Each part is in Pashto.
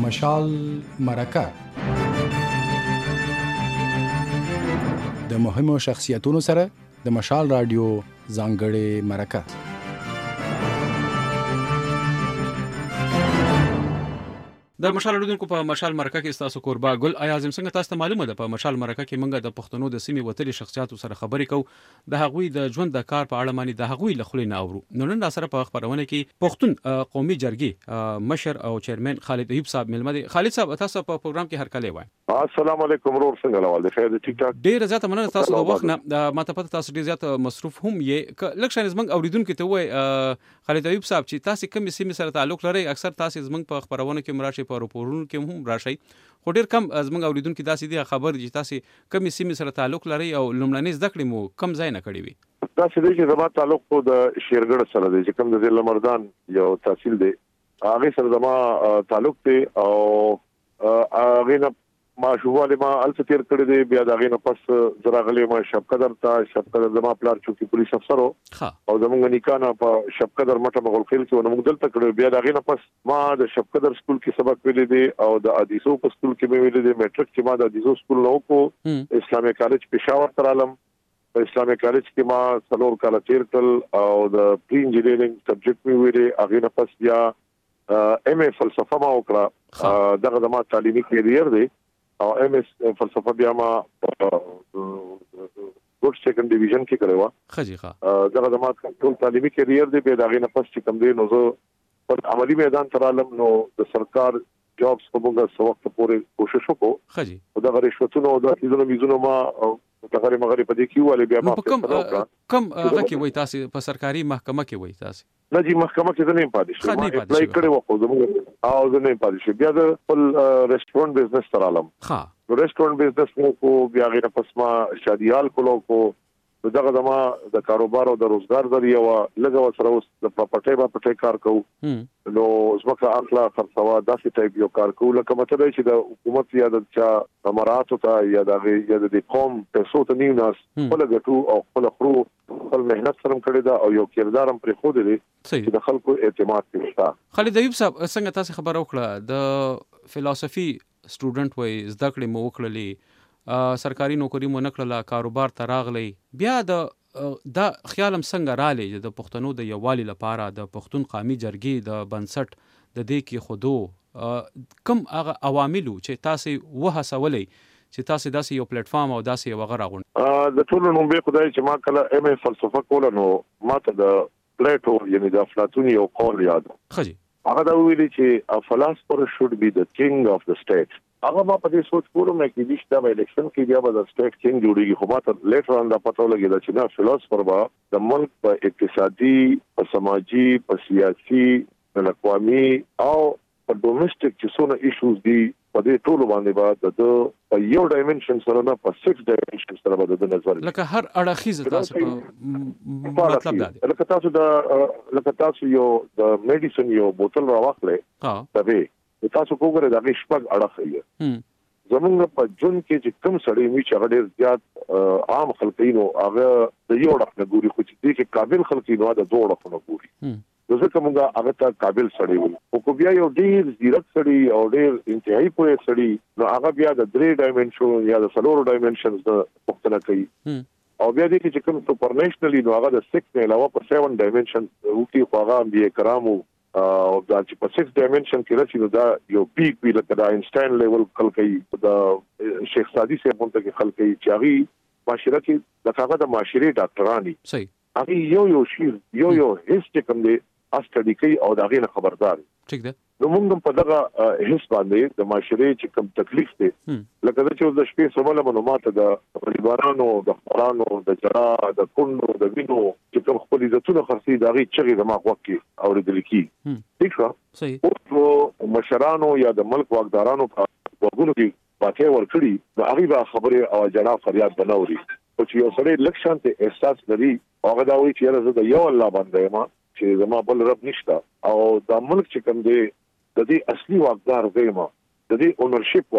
مشال مرکه د مهمو شخصیتونو سره د مشال رادیو ځانګړې مرکه. د مشال اډونکو په مشال مرکه کې تاسو کوربا ګل اعظم څنګه تاسو ته معلومه ده په مشال مرکه کې موږ د پښتنو د سیمې وتلي شخصیتو سره خبرې کوو د هغوی د ژوند د کار په اړه باندې د هغوی له خولې نه اورو. نو نن سره په خبرونه کې پښتون قومي جرګې مشر او چیرمن خالد ایوب صاحب ملمه دي. خالد صاحب تاسو په پروګرام کې هرکلی وای. السلام علیکم ورور څنګه لوال دی خیر ټیک ټاک. ډیر زیاته مننه تاسو د وخت نه ماته پته تاسو ډیر زیات مصروف هم یې لکه زمنګ اوریدونکو ته وای خالد ایوب صاحب چې تاسو کوم سیمې سره تعلق لرئ اکثر تاسو زمنګ په خبرونه کې مراشي په راپورونو کې هم راشي خو ډیر کم زمنګ اوریدونکو داسې دي خبر دي تاسو کوم سیمې سره تعلق لرئ او لومړنۍ زده کړې مو کم ځای نه کړی وي. دا چې د زما تعلق خو د شیرګړ سره دی چې کوم د ضلع مردان یو تحصیل دی هغه سره زما تعلق دی او هغه نه ما شواله ما الفتیر کړی دی بیا دا غینه پس زراغلی ما شپقدر زما پلار چوکي پولیس افسر او زمونږ نیکانه په شپقدر مټه مغول خیل کې ونمږ دلته کړو بیا دا غینه پس ما د شپقدر سکول کې سبق ویلې دي او د ادیسو په سکول کې مې ویلې دي میټرک کې ما د ادیسو سکول نو کو اسلامي کالج پېښور تر عالم په اسلامي کالج کې ما څلور کال تیر کړل او د پری انجینیرینګ سبجیکټ مې ویلې هغه نه پس بیا ایم ای فلسفه ما وکړه دغه د ما تعلیمي کیریر دی او ایم اس فلسفه بیا ما ګوډ سیکنډ ډیویژن کې کړو خجیخه دغه د ما ټول تعلیمي کیریر دی به دغه نه پس چې کوم دی نو زه په عملی میدان تر عالم نو د سرکار جابس په موږ څو وخت پورې کوشش وکړو خجی او دغه رشوتونو او د ایزونو ما دغه مغرب په دې کې ولې بیا ما کم هغه کې وای تاسو په سرکاري محکمه کې وای تاسو نه جی محکمه کې نه پاتې شو ما اپلای کړو خو زموږ او زه نه پاتې شو بیا د خپل ریسټورانټ بزنس تر عالم ها ریسټورانټ بزنس کو بیا غیر پس ما شادیال کو دغه دما د کاروبار او د روزګار ذریعہ وا لګو سره اوس د پټي کار کوو نو زمکه اخلا خرڅوا داسې ټایپ یو کار کوو لکه مطلب چې د حکومت یا د چا اماراتو ته یا د قوم پیسو ته نیو ناس خپل ګټو او خپل خرو خپل مهنت سره کړی دا او یو کردارم پر خو دی چې د خلکو اعتماد کوي. خالد ایوب صاحب څنګه تاسو خبر وکړه د فلسفي سټوډنټ وای زده کړې مو وکړلې سرکاري نوکری مو نکړه کاروبار ته راغلی بیا دا خیالم څنګه رالی د پښتنو د یووالي لپاره د پښتون قومي جرګې د بنسټ د دې کې خودو کم هغه عواملو چې تاسو وهڅولې چې تاسو داسې یو پلیټ فارم او داسې یو غره غون د ټولو نوم به خدای چې ما کله ایم ای فلسفه کوله نو ماته د پلیټو یعنی د افلاطون یو قول یاد خجی هغه دا ویلي چې a philosopher should be the king of the state. هغه ما په دې سوچ کوم چې د شته الیکشن کې بیا به د سټیټ کینګ جوړیږي خو ماته لیټر ان دا پته لګیدا چې نه فلسفر با د ملک په اقتصادي په سماجي په سیاسي په قومي او په ډومېسټک چې څونه ایشوز دي په دې ټول باندې به د یو ډایمنشن سره نه په 6 ډایمنشن سره به د نظر لکه هر اړخیز تاسو په مطلب دا لکه تاسو یو د میډیسن یو بوتل راوخلې دا تاسو وګورئ دا شپږ اړخ یې زمونږ په جون کې چې کوم سړی می چې ډېر زیات عام خلکینو هغه د یو اړخ نه ګوري خو چې دې کې قابل خلکینو دا دوه اړخ نه ګوري ځکه موږ هغه ته قابل سړی وو او بیا یو ډیر زیرک سړی او ډیر انتهایی پوهه سړی نو هغه بیا د 3 ډایمنشن یا د 4 ډایمنشنز د پختنه کوي او بیا دې چې کوم سپرنیشنلی نو هغه د 6 نه علاوه په 7 ډایمنشن وکي خو هغه به کرامو او دا چې په 6 ډایمنشن کې راشي نو دا یو پیک وی لکه د اینشټاین لیول خلکې د شیخ سادی صاحب په کې خلکې چاغي معاشره کې د هغه د معاشري ډاکټرانی صحیح هغه یو شی یو هیڅ کوم دی استډی کوي او دا غینه خبردار ټیک ده نو موږ په دغه هیڅ باندې د معاشري چې کوم تکلیف دی لکه چې د شپې سمله معلومات د پریوارانو د خورانو د جرا د کونو د وینو چې کوم خپل عزتونه خرسي دا غي چغي د ماغ وکي او د لیکي ٹھیک شو صحیح او مشرانو یا د ملک واکدارانو په وګونو کې پاتې ورکړي د هغه خبره او جنا فریاد بنوري او چې یو سړی لکشان ته احساس لري هغه دا وایي چې زه د یو الله باندې ما چې زما بل رب نشته او د ملک چې کوم دی د دې اصلي واقدار ویما د دې اونرشپ واخلي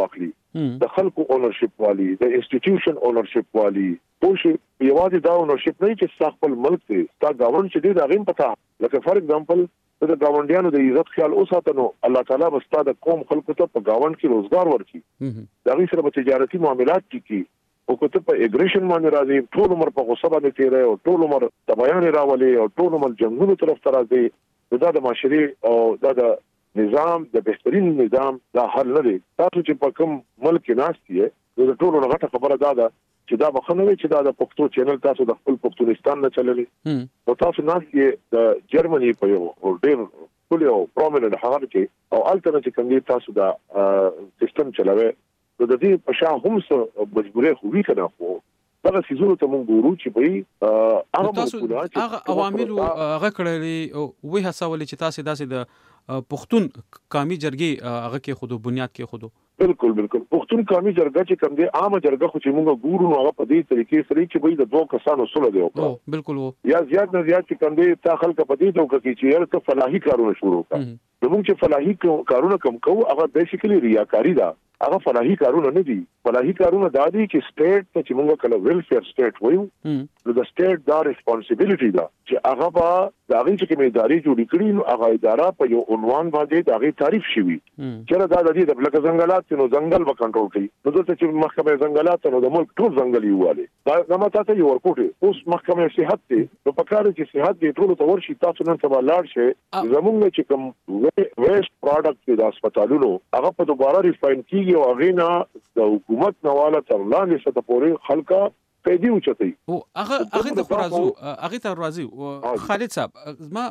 د خلکو اونرشپ والی د انسټیټیوشن اونرشپ والی پوه یوازې دا اونرشپ نه چې خپل ملک دی تا گاونډ چې دی دا غیم پتا لکه فار ایگزامپل د گاونډیانو د عزت خیال اوساتنو الله تعالی بستا د قوم خلکو ته په گاونډ کې روزګار ورکړي دا غي سره په تجارتي معاملات کې او کته په اګریشن باندې راځي ټول عمر په غصه باندې تیرې او ټول عمر تبعیان راولي او ټول عمر جنگونو طرف ته راځي دا د معاشري او دا د نظام د بهترین نظام دا حل نه دی تاسو چې په کوم ملک ناشتي د ټولو غټه خبره ده چې دا بخنوي چې دا د پښتو چینل تاسو د خپل پښتونستان نه چللي او تاسو ناشتي د جرمني په یو ډیر ټول یو پرومیننت هغه کې او الټرنیټیو کوم تاسو دا سیستم چلوي د دې په شان هم څه مجبورې خو وی کنه خو دا سيزونو ته مونږ ګورو چې به هغه عوامل هغه کړلې وې هڅول چې تاسو داسې د پښتون قومي جرګې هغه کې خودو بنیاد کې خودو بالکل پښتون قومي جرګه چې کوم دي عام جرګه خو چې مونږ ګورو نو هغه په دې طریقې سره چې به د دوه کسانو سره دی او بالکل یا زیات نه زیات چې کوم دي تا خلک په دې توګه کې چې یو فلاحي کارونه شروع کړي نو موږ چې فلاحي کارونه کوم کوو هغه بیسیکلی ریاکاری ده هغه فلاحي کارونه نه دي فلاحي کارونه دا دي چې سټیټ ته چې موږ کله ویلفیر سټیټ وایو نو د سټیټ دا ریسپانسیبিলিټي ده چې هغه په داغي چې کومه ادارې جوړې کړي نو هغه اداره په یو عنوان باندې داغي تعریف شوی چې دا د دې د ځنګلات نو ځنګل به کنټرول کوي نو دلته چې محکمه ځنګلات نو د ملک ټول ځنګل یواله دا ماته ته یو ورکوټي اوس محکمه صحت ته نو په کار کې صحت دې ټول ته ورشي تاسو نن سبا لاړ شي زموږ چې کوم ویسټ پروډکټ د هسپتالونو هغه په دوباره ریفاین کیږي او غینا د حکومت نواله تر لاندې څه ته پورې خلکا پیدا وچتای او هغه د خرازو هغه ته راځي خالد صاحب ما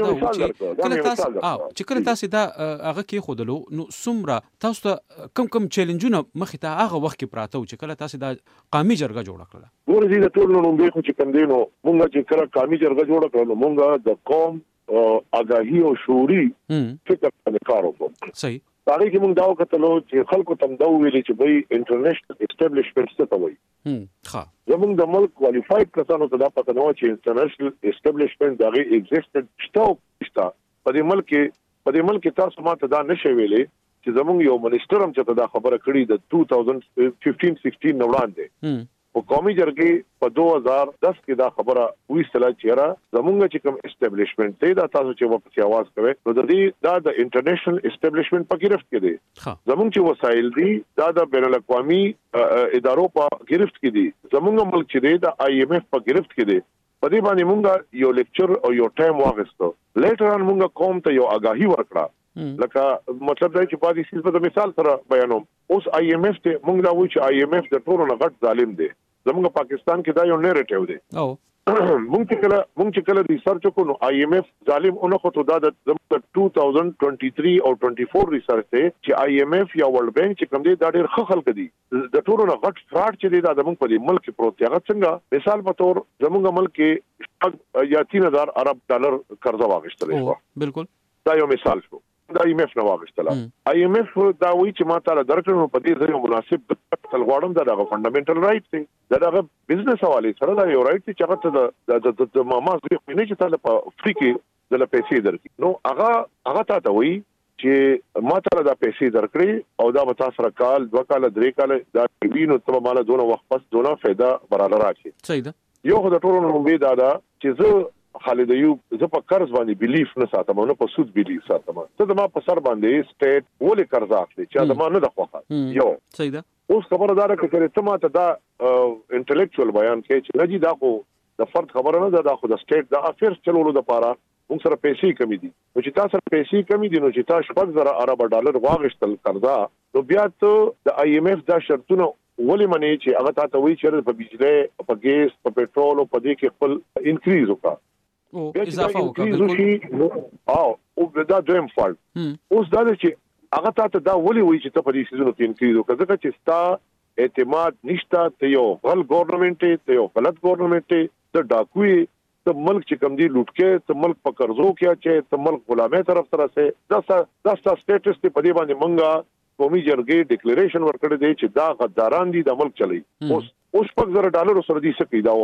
کله تاسو دا هغه کې خودلو نو سمره تاسو ته کم چیلنجونه مخې ته هغه وخت کې پراته و چې کله تاسو دا قومي جرګه جوړ کړل ورته د ټول نو به خو چې کندینو مونږ چې کله قومي جرګه جوړ کړل مونږ د قوم اگاهی او شعوري فکر باندې کار وکړو صحیح هغه کې موږ دا وکړو چې خلکو تم دا ویلي چې به انټرنیشنل اسټابلیشمنټ څه ته وایي ها زموږ د ملک کوالیفاید کسانو ته دا پته نو چې انټرنیشنل اسټابلیشمنټ دا غي ایگزیسټډ شته په دې ملک تاسو ماته دا نشي ویلي چې زموږ یو منیسټر هم چې دا خبره کړې د 2015-16 نو وړاندې او قومي جرګې په 2010 کې دا خبره وې سلا چیرې زمونږ چې کوم اسټابلیشمنټ دی دا تاسو چې په आवाज کوي نو د دې دا د انټرنیشنل اسټابلیشمنټ په گرفت کې دی زمونږ چې وسایل دي دا د بین الاقوامي ادارو په گرفت کې دي زمونږ ملک چې دی د IMF په گرفت کې دی په دې باندې مونږ یو لیکچر او یو ټایم واغستو لیټر ان مونږ قوم ته یو آگاهی ورکړه لکه مطلب دا چې په دې سیس په مثال سره بیانوم اوس IMF ته مونږ دا وایو چې IMF د ټولو نه غټ ظالم دی زموږ پاکستان کې دا یو نیریټیو دی مونږ چې کله ریسرچ وکړو IMF ظالم اونو خو ته دا د 2023 او 24 ریسرچ ته چې IMF یا ورلد بانک چې کوم دی دا ډېر ښه خلک دي د ټولو نه غټ فراډ چې دی دا زموږ په ملک کې پروت دی هغه څنګه مثال په تور زموږ ملک کې یا 3000 ارب ډالر قرضه واغښتل شو بالکل دا یو مثال شو دا IMF نو واغښتل IMF دا وی چې ما تعالی درکړو په دې ځای مناسب تلغواړم دا د فندامنټل رائټ دی دا د بزنس حواله سره دا یو رائټ دی چې هغه ته د ماما زوی نه چې تعالی په فری کې د پیسې درکې نو هغه ته وی چې ما تعالی دا پیسې درکړي او دا به تاسو سره کال 2 کال 3 کال دا وینو ته مال دونه وخت پس دونه फायदा برابر راشي صحیح ده یو خو د ټولو نو به دا چې زه خالد ایوب زه په قرض باندې بیلیف نه ساتم نو په سود بیلیف ساتم ته د ما په سر باندې سټیټ ولې قرض اخلي چې دا ما نه د خوخه یو صحیح ده اوس خبردار کړي ته ما ته دا انټلیکچوال بیان کوي چې نجی دا خو د فرد خبره نه ده دا خو د سټیټ د افیرز چلولو لپاره موږ سره پیسې کمی دي نو چې تاسو سره پیسې کمی دي نو چې تاسو 5000 ارب ډالر واغښتل قرضا نو بیا ته د IMF دا شرطونه ولې منی چې هغه تاسو وی چې په بجلی په ګیس په پېټرول او په دې کې خپل انکریز وکړه او اضافه وکړه او دا دویم فالټ اوس دا چې هغه ته دا ولې وی چې ته په دې سيزونو کې انکریز وکړه ځکه چې ستا اعتماد نشته ته یو غل ګورنمنت ته یو غلط ګورنمنت ته ډاکوي ته ملک چې کم دی لوټ کې ته ملک په قرضو کې چې ته ملک غلامه طرف سره سه دا سټیټس ته په دې باندې منګه قومي جرګې ډیکلیریشن ورکړی دی چې دا غداران دي د ملک چلی اوس $5,000 سره دي سکی دا وره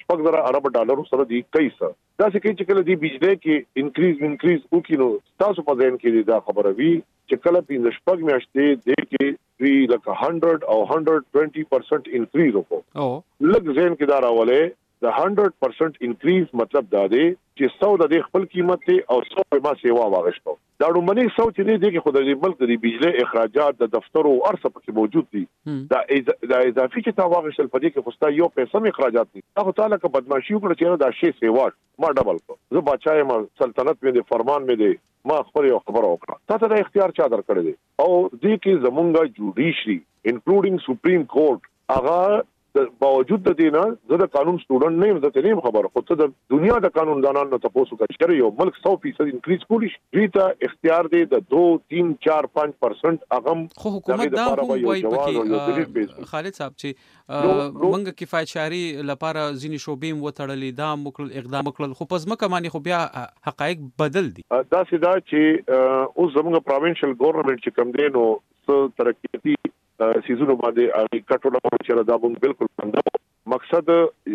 $6 ارب ډالر سره دی کیسه دا څه کې چې کله دی بجلی کې انکریز وکینو تاسو په ذهن کې دا خبره وی چې کله 15 میاشتې د کې وی لکه 100 او 120% انکریز وکړو لږ ذهن کې دا راولې د 100% انکریز مطلب دا دی چې 100 د خپل قیمت ته او 100 په ما سیوا واغښتو دا دومره 100 چې دی کې خدای ملک د بجلی اخراجات د دفتر او ارصه پکې موجود دي دا اضافي چې تا واغښتل په دې کې خوستا یو پیسې هم اخراجات دي هغه تعالی که بدمعشي وکړه چې دا شی سیوا ما ډبل کو زه بچای ما سلطنت مې د فرمان مې دی ما خبر یو خبر وکړه تاسو دا اختیار چا درکړی دی او دې کې زمونږه جوډیشري انکلودینګ سپریم کورټ هغه باوجود د دې نه زه د قانون سټوډنټ نه یم زه ته نه خبره خو ته د دنیا د قانون دانانو ته تاسو کا شری یو ملک 100% انکریز کولی شي ته اختیار دی د 2 3 4 5% اغم خو حکومت دا هم وایي پکې خالد صاحب چې منګه کفایت شهري لپاره ځینی شوبې وتړلې دا مکل اقدام وکړل خو پس مکه مانی خو بیا حقایق بدل دي دا سیدا چې اوس زموږ پروینشل ګورنمنت چې کم دی نو ترقیاتی سیزونو باندې اړ کټوډه چې دا مونږ بالکل بندو مقصد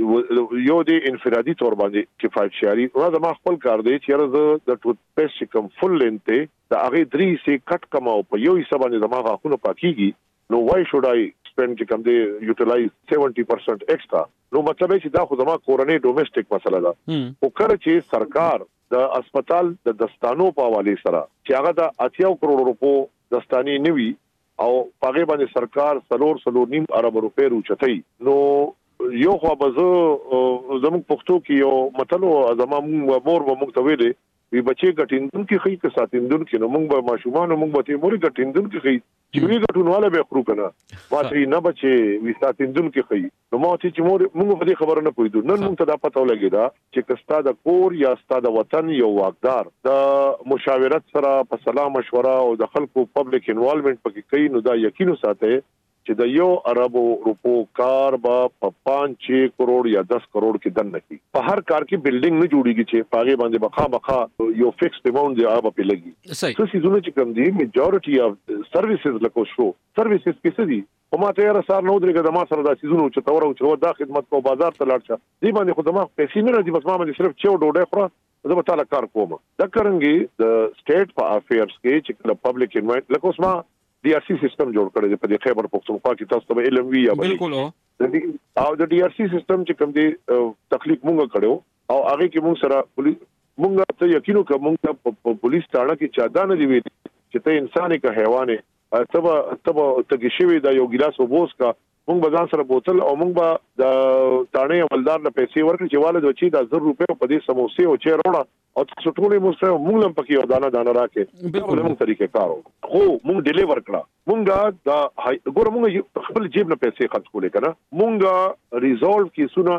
یو دی انفرادي تور باندې کفایت شهري او دا ما خپل کار دی چې د ټوت پیسټ کوم فل لینته دا هغه 3 سي کټ کماو په یو حساب باندې زما غاښونه پاکيږي نو وای شود آی سپند چې کوم دی یوټیلایز 70% ایکسترا نو مطلب چې دا خو زما کورنۍ ډومېسټک مسله ده او کله چې سرکار د هسپتال د دستانو په حواله سره چې هغه د 80 کروڑ روپو دستانی نیوي او پاګې باندې سرکار 3.5 ارب روپے روچتای نو یو خو به زموږ پښتو کې یو متلو زموږ مور و موږ ته ویلې وی بچي ګټیندون کې خې که ساتیندون کې نو موږ به ماشومان موږ به ته مور ګټیندون کې خې چې وی ګټونواله به خرو کنه واسي نه بچي وی ساتیندون کې خې نو مو چې مور موږ په دې خبره نه پوهیدو نن موږ ته دا پته ولګی دا چې کستا د کور یا ستا د وطن یو واقدار د مشاورت سره په سلام مشوره او د خلکو پبلک انوالومنت پکې کوي نو دا یقینو ساته چې د یو ارب روپو کار با 5-6 کروڑ یا 10 کروڑ کې دن نکی په هر کار کې بلډینګ نه جوړیږي چې پاګې باندې بخا یو فکس اماونت دی هغه په لګي څه سيزونه چې کوم دي میجورټي اف سرویسز لکه شو سرویسز کې دي او ما ته رسار نو درګه د ما سره د سيزونه چې تور او چې دا خدمت کو بازار ته لاړ شه دی باندې خو دماغ پیسې نه راځي بس ما باندې صرف چو ډوډۍ خورا زه به تعالی کار کوم دا کرنګي د سټیټ په افیرز کې چې پبلک انوایټ لکه اوس ما डी आर सी सिस्टम जोड़ करे په دې خیبر پختونخوا کې تاسو ته علم وی یا بالکل او د D R C system چې کوم دی تخلیق مونږ کړو او هغه کې مونږ سره مونږ ته یقینو کوم مونږ په پولیس تاړه کې چادا نه دی وی چې ته انسان که حیوان تبه ته شوی دا یو ګلاس وبوس کا مونږ بازار سره بوتل او مونږ به د تاڼې عملدار نه پیسې ورکړي چې والد وچی د 1000 روپے په دې سموسې او چیر وړه او څو ټولې مو سره مونږ لم پکې او دانا راکې بالکل مونږ طریقې کارو خو مونږ ډیلیور کړه مونږه دا ګور مونږ خپل جیب نه پیسې خرڅ کولې کنه مونږه ریزولف کې سونه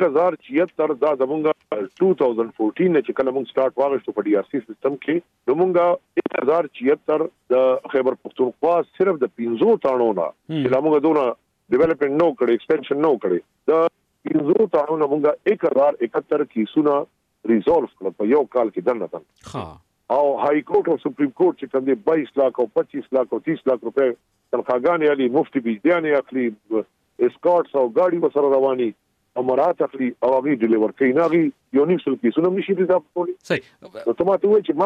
1076 دا زمونږه 2014 نه چې کله مونږ سٹارټ واغښتو په D R C سیستم کې نو مونږه 1076 د خیبر پختونخوا صرف د 15 تاڼو نه چې موږ دونه ډیولپمنٹ نو کړي ایکسپینشن نو کړي د 15 تاڼو نه مونږه 1071 کې سونه ریزولف کړ په یو کال کې دنه ها او های کورټ او سپریم کورټ چې کوم دی 22 لک او 25 لک او 30 لک روپے تنخواګانې علي مفتي بيدانه اخلي اسکارټس او گاډي وسره رواني امارات اخلي او هغه ډیلیور کوي نه یو نیم سل کې سونه نشي دي دا پولي صحیح نو ته ماته وایي چې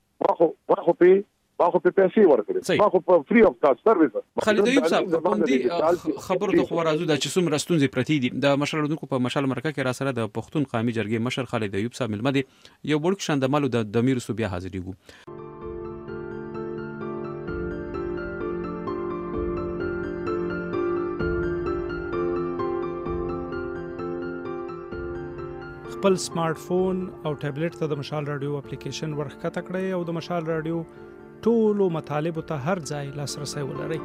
ما خو په پیسې ورکړې ما خو په فری اف کاسټ سرویس خالد ایوب صاحب کوم دي خبرو ته خو راځو د چې څومره ستونزې پرتی دي د مشرلودونکو په مشال مرکه کې را سره د پښتون قومي جرګې مشر خالد ایوب صاحب ملمه دي یو وړ شاندمالو د امیر صوبیا حاضرېګو خپل سمارټ فون او ټابلیټ ته د مشال رادیو اپلیکیشن ورخکته کړئ او د مشال رادیو ټولو مطالب ته هر ځای لاسرسي ولرئ.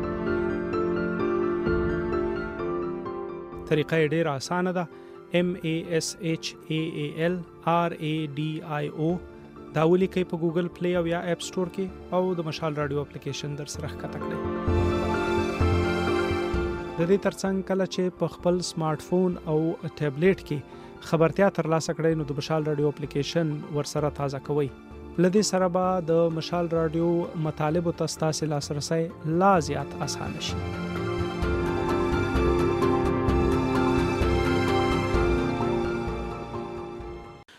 طریقه ډېره اسانه ده. MASHAAL RADIO دا ولیکئ په ګوګل پلی او یا اپ سٹور کې او د مشال رادیو اپلیکیشن در سره ښکته کړئ. د دې ترڅنګ کله چې په خپل سمارټ فون او ټابلیټ کې خبرتیا ترلاسه کړئ نو د مشال رادیو اپلیکیشن ورسره تازه کوئ. لدې سره به د مشال رادیو مطالب ته ستاسو لاسرسي لا زیات اسانه شي.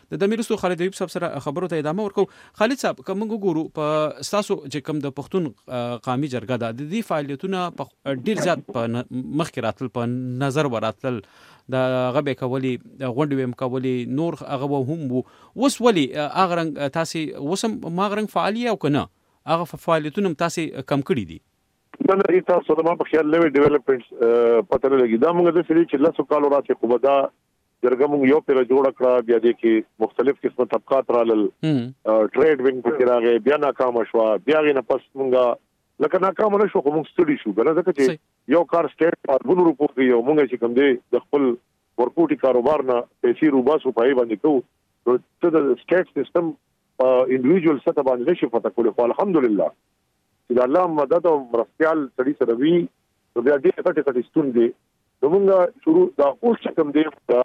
د میرستو خالد ایوب صاحب سره خبرو ته ادامه ورکو. خالد صاحب کوم ګورو په تاسو چې کوم د پښتون قومي جرګه د دې فعالیتونه ډیر زیات په مخکې راتل په نظر وراتل د غبې کولی غونډې ویم کولی نور هغه هم وس ولی هغه رنګ تاسو وسم ما غرنګ فعالیت او کنه هغه فعالیتونه تاسو کم کړی دي؟ دا تاسو د ما په خیال لوي ډیولپمنټ پته لګی دا موږ د سړي چې لاسو کالو راځي خو بدا جرګه موږ یو پر جوړ کړه بیا د کې مختلف قسمه طبقات رالل ټریډ وینګ په راغی بیا ناکام شو بیا غي نه پس موږ لکه ناکام نه شو خو موږ ستړي شو بل ځکه چې یو کار سټیټ په بونو روپو کې یو موږ چې کوم دی د خپل ورکوټي کاروبار نه پیسې روباسو پای باندې کوو ته د سټیټ سیستم انډیویډوال سره باندې شي پته کول خو الحمدلله چې الله مدد او مرستيال سړي سره وی نو بیا دې کټه ستون دي موږ شروع دا اوس کوم دی دا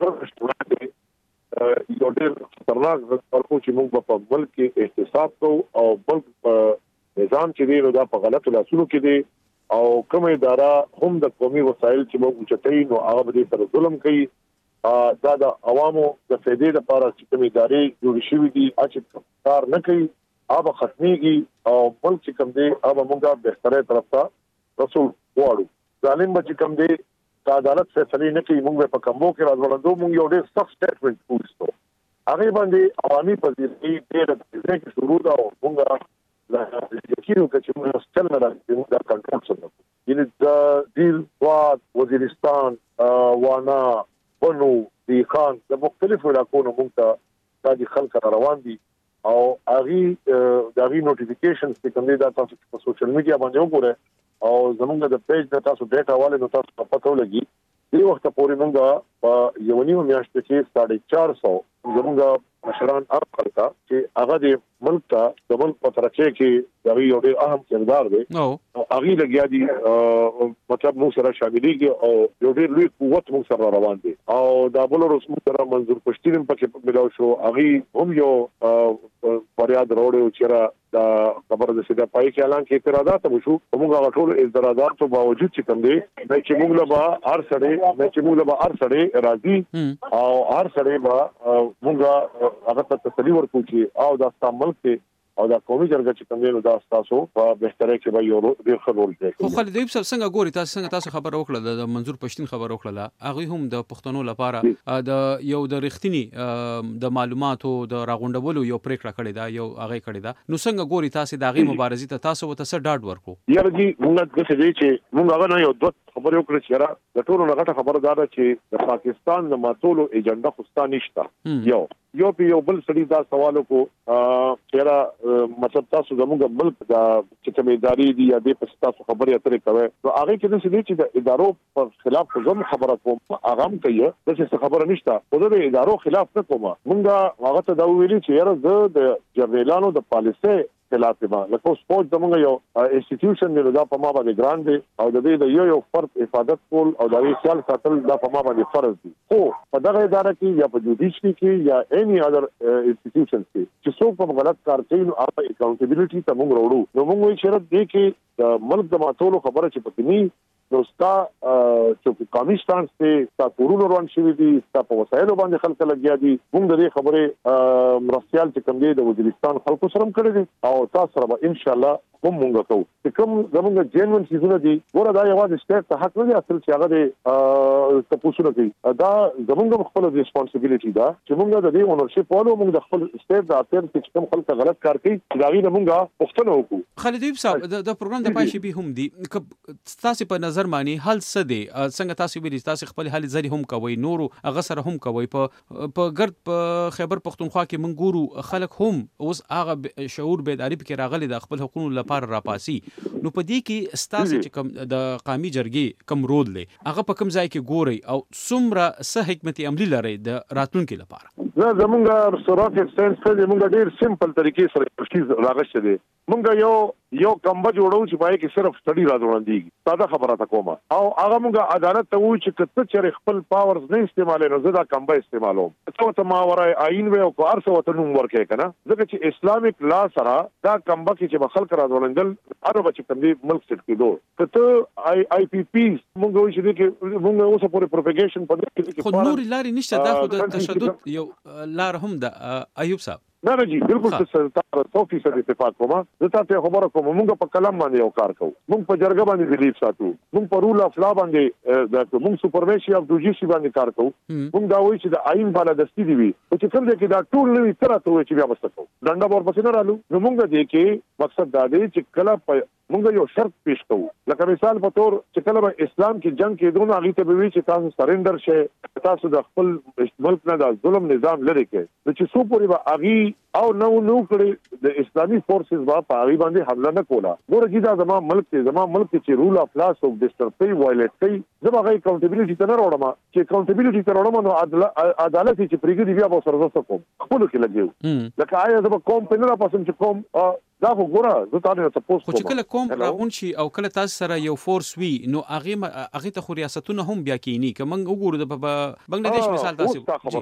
یو ډېر خطرناک ورکو چې موږ په ملک کې احتساب کوو او ملک په نظام چې دی نو دا په غلطو لاسونو کې دی او کوم اداره هم د قومي وسایل چې موږ چتای نو هغه به سره ظلم کوي دا د عوامو د فائدې لپاره چې کوم ادارې جوړ شوې دي چې کار نه کوي هغه ختميږي او ملک چې کوم دی هغه موږ بهتره طرف ته رسول وړو ظالم به چې کوم دی د عدالت فیصله نه کوي موږ په کمبو کې راځوړو موږ یو ډېر سخت سټیټمنټ کوو هغه باندې عوامي پذیري ډېر د شروع دا موږ لا یقینو چې موږ ستل نه راځو دا کنټرول سره یعنی د دیل واد وزیرستان وانا بنو دی خان د مختلفو علاقو موږ ته د خلک روان دي او اغي دغه نوټیفیکیشنز چې کوم دي دا تاسو په سوشل میډیا باندې وګورئ او زموږ د پیج د تاسو ډیټا والے نو تاسو په پته ولګي دې وخت پورې موږ په یو نیو میاشت کې 450 زموږ مشران ارقل کا چې هغه د ملک ته د ملک په ترڅ کې دا یو ډېر اهم کردار دی او هغه لګیا دي مطلب موږ سره شاملېږي او یو ډېر لوی قوت موږ سره روان دي او دا بل رسمو سره منظور پښتين په ملاو شو هغه هم یو فریاد وروړو چې دا خبره د سیده پای کې اعلان کې اعتراضات وشو موږ غټول اعتراضات په باوجود چې کوم دي چې موږ له هر سړی راځي او هر سړی به موږ هغه ته تسلی ورکو چې او دا استعمال کې او دا قومي جرګه چې کوم دی دا تاسو په بهتره کې به یو ډیر ښه رول کوي. خو خالد ایوب صاحب څنګه ګوري تاسو خبر وکړه د منظور پښتين خبر وکړه هغه هم د پښتنو لپاره د یو د رښتینی د معلوماتو د راغونډولو یو پریکړه کړې ده یو هغه کړې ده نو څنګه ګوري تاسو د هغه مبارزې ته تاسو وته څه ډاډ ورکو؟ یاره جی موږ د څه دی چې موږ هغه نه یو دوه خبرې وکړې چې د ټولو لغټه خبره ده چې د پاکستان د ماتولو ایجنډا خوستا نشته یو بل سړي دا سوالو کو چې مطلب تاسو زموږ ملک دا چې کمیداري دي یا د تاسو خبرې اترې کوي نو هغه کې د سړي چې د ادارو په خلاف کوم خبره کوم هغه هم کوي د څه خبره نشته خو د ادارو خلاف نه کوم موږ هغه ته دا ویلي چې یاره د جرنیلانو د پالیسي خلاف ما لکه سپورت زموږ یو انسټیټیوشن دی دا په ما باندې ګران دی او د دې یو فرد حفاظت کول او د خیال ساتل دا په ما باندې فرض دي خو په دغه اداره کې یا په جوډیشري کې یا اني اذر انسټیټیوشن کې چې څوک په غلط کار کوي نو هغه accountability ته موږ وروړو نو موږ یې شرط دی کې د ملک د ماتولو خبره چې پکې نه نو ستا چې کامیستان ته کورونو روان شوی دي ستا په وسایلو باندې خلک لګیا دي موږ د دې خبره مرستيال چې کوم دی د وزیرستان خلکو سره کړی دي او تاسو سره به ان شاء الله موږ کوو چې کوم زموږ جنون سيزونه دي ګوره دا یوازې سټیټ ته حق نه دی اصل چې هغه د تاسو نه کوي دا زموږ خپل responsibility ده چې موږ د دې اونرشپ والو موږ د خپل سټیټ د اثر چې کوم خلک غلط کار کوي دا غي موږ پښتنه وکړو. خالد ایوب صاحب د پروګرام د پای شي به هم دي تاسو په نظر مانی حل څه دی څنګه تاسو ویل تاسو خپل حل ځری هم کوي نورو هغه سره هم کوي په ګرد په خیبر پختونخوا کې موږ ګورو خلک هم اوس هغه شعور بیداری کې راغلي د خپل حقوقو پر راپاسي نو په دې کې ستاسو چې کوم د قومي جرګې کوم رول دی هغه په کوم ځای کې ګوري او څومره څه حکمت عملی لري د راتلونکو لپاره زمونږ سورات اکسچینج ته موږ ډیر سمپل طریقې سره ترکیز راغښته دي موږ یو کمبه جوړو چې پای کې صرف سټډي راځوړندي ساده خبره تا کومه او هغه موږ عدالت ته وایو چې کته چر خپل پاورز نه استعمالوي نو زدا کمبه استعمالوم ته ماورای آئین و او کار څه وته نوم ورکې کنه ځکه چې اسلامیک لا سره دا کمبه کې چې بخل کرا ځوړندل هغه بچ کوم دی ملک سټ کېدو کته آی پی پی موږ وایو چې موږ اوسه پورې پروپاګیشن په دې کې خو نور لاري نشته دا خو د تشدد یو لار هم د ایوب صاحب نه جی بالکل 100% اتفاق کوم زه تاسو خبره کوم مونږ په کلم باندې یو کار کوو مونږ په جرګه باندې بلیف ساتو مونږ په رول اف لا باندې د مونږ سپرویشن اف جوډیشي باندې کار کوو مونږ دا وایي چې د آئین باندې دستي دی وي چې کوم ځای کې دا ټول نوې تر ته وایي چې بیا وسکو ډنډا ور پسې نه رالو نو مونږ دې کې مقصد دا دی چې کله مونږ یو شرط پیش کوو لکه مثال په تور چې کله به اسلام کې جنگ کې دونه اغه ته به وی چې تاسو سرندر شې تاسو د خپل ملک نه د ظلم نظام لري کې چې سو پوری به اغه او نو کړي د اسلامي فورسز با په اغه باندې حمله نه کولا ګوره دا زموږ ملک چې رول اف لا سو ډیسټرپي وایلیټ کوي زموږ accountability ته نه وروړم چې accountability ته وروړم نو عدالت چې پریګي بیا به سره زسته کوم خپل کې لګیو لکه آیا زما کوم په نه پسند چې کوم دا وګوره زه تاسو ته تاسو خو چې کله کوم راغون شي او کله تاسو سره یو فورس وی نو هغه ته خو ریاستونه هم بیا کینی که موږ وګورو د بنگلاديش مثال تاسو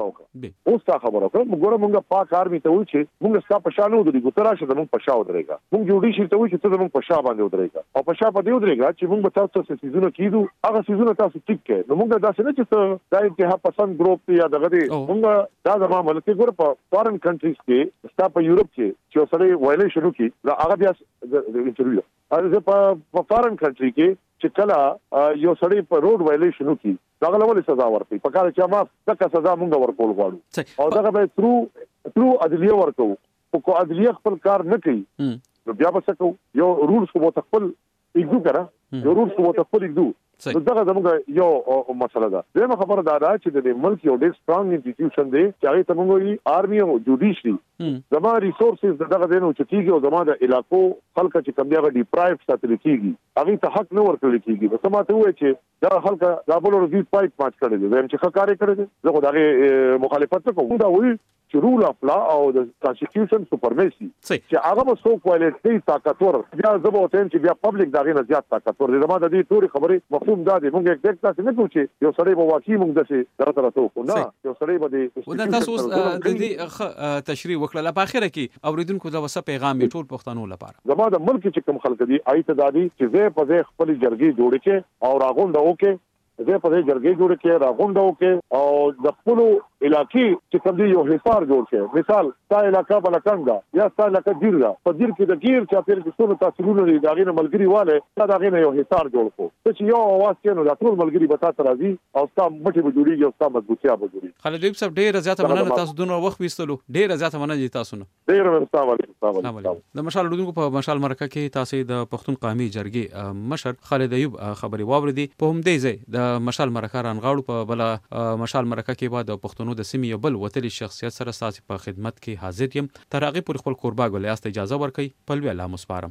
اوس تا خبره کوم وګوره موږ پاک آرمي ته وی چې موږ ستا په شانو د ګوترا شه موږ په شاو درېګا موږ جوړی شي ته وی چې ته موږ په شا باندې ودرېګا او په شا باندې ودرېګا چې موږ تاسو څه سيزونه کیدو هغه سيزونه تاسو ټیک کړئ نو موږ دا څه نه چې دا انتها پسند ګروپ یا دغه موږ دا زموږ ملک ګور په فارن کنټریز کې ستا په یورپ کې چې سره وایلیشن وکړي دا هغه بیا د انټرویو از په فارن کنټری کې چې کله یو سړی په روډ وایلیشن وکړي دا غلول سزا ورکړي په کار چې ما دغه سزا مونږ ورکول غواړو او دغه به ترو عدلیه ورکو او عدلیه خپل کار نه کوي نو بیا به څه کوو یو رولز کو خپل ایګو کړه یو رولز کو خپل ایګو نو دغه زموږ یو مسله ده دغه خبره دا چې د ملک یو ډېر سترونګ انسټیټیوشن دی چې هغه ته موږ آرمي او جوډیشري زما ریسورسز دغه دینو چې کیږي او زما د علاقو خلک چې کوم دی ډیپرایو ساتل کیږي هغه ته حق نه ورکړل کیږي نو سماته وای چې دا خلک دا بل ورځي پایپ ماچ کړي دي زم چې ښه کار کوي زه خو دغه مخالفت کوم دا وایي چې رول اف لا او د کانسټیټیوشن سپرمیسي چې هغه به سو کوالټي طاقتور بیا زبو ته چې بیا پبلک دغه نه زیات طاقتور دي زما د دې ټول خبرې مفهوم دا دی موږ یک تاسو نه کوو چې یو سړی به واقعي موږ دسه درته راته نه یو سړی به د تاسو د دې تشریح وکړه په اخره کې اوریدونکو دا وسه پیغام ټول پښتنو لپاره زما د ملک چې کوم خلک دي آیت دادي چې زه په خپل جرګي جوړ کې او راغونډ اوکې زه په جرګي جوړ کې راغونډ اوکې او د خپل علاقې چې کوم دی یو حصار جوړ کې مثال تا علاقہ بلکنګا یا تا علاقہ ډیرګا په ډیر کې د ګیر چې په کې څو تاثیرونه لري دا غینه ملګری والے دا غینه یو حصار جوړ کو چې یو आवाज کې نو دا ټول ملګری به تاسو راځي او تاسو مټي به جوړیږي او تاسو مضبوطیا به جوړیږي خالد ایوب صاحب ډیر زیاته مننه تاسو دونه وخت وستلو ډیر زیاته مننه تاسو نه ډیر ورسته د مشال لودونکو په مشال مرکه کې تاسو د پښتون قومي جرګې مشر خالد ایوب خبري واوریدي په هم دی ځای د مشال مرکه رانغاړو په بل مشال مرکه کې بعد د پښتونو د سیمې بل وتلی شخصیت سره ساسي په خدمت کې حاضر یم تر هغه پر خپل قربا ګلیاست اجازه ورکړي پلوي الله مسپارم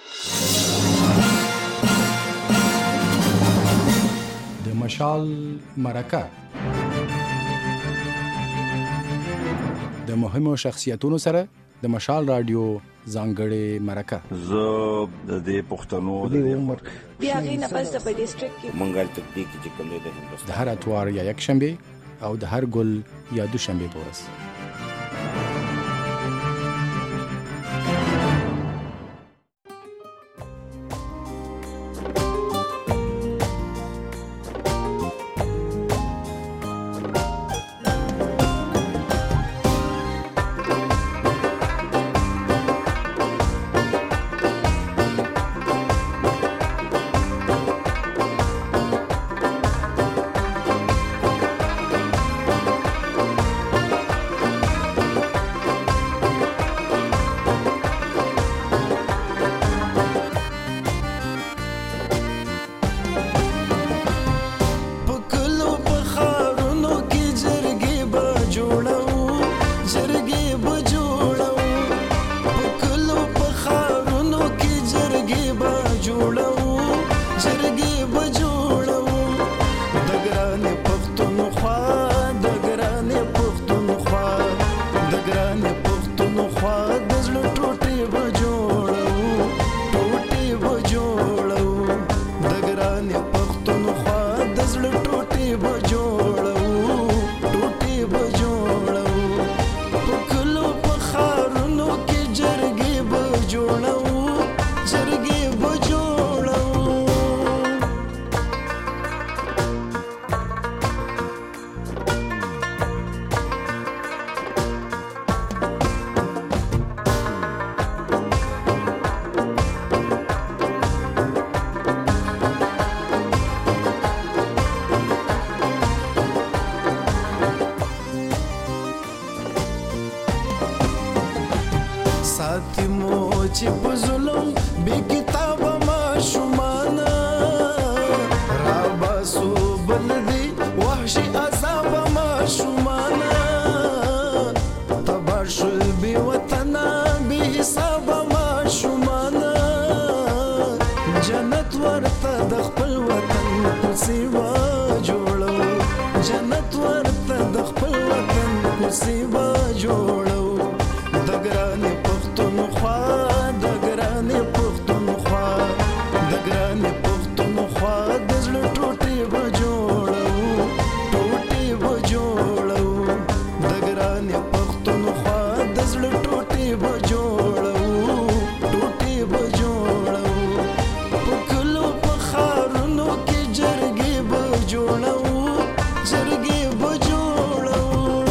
د مشال مرکه د مهمو شخصیتونو سره د مشال رادیو ځانګړې مرکه زه د دې پښتنو د عمر بیا غینه پس د ډیسټریکټ کې منګل تکنیک چې کوم دی د هر اتوار یا یک شنبه او د هر ګل یا دوشنبه پورس ساتي مو چې په ظلم بې کتابه ماشومانه راباسو بل دي وحشي عذابه ماشومانه تبا شل بې وطنه بې حسابه ماشومانه جنت ورته د خپل وطن کوڅې به جوړو جنت ورته د خپل وطن کوڅې به جوړو د ګرانې پښتونخوا د ګرانې پښتونخوا د ګرانې پښتونخوا د زړه ټوټې به جوړو ټوټې به جوړو د ګرانې پښتونخوا د زړه ټوټې به جوړو ټوټې به جوړو په کلو په ښارونو کې جرګې به جوړو جرګې به جوړو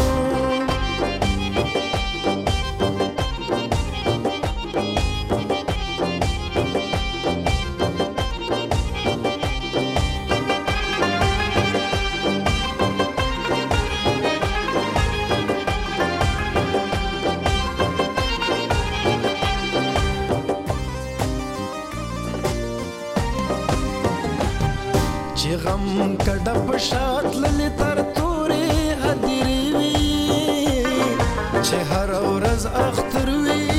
چې غم کډه په شات للی تر تورې هدیرې وي چې هر ورځ اختر وي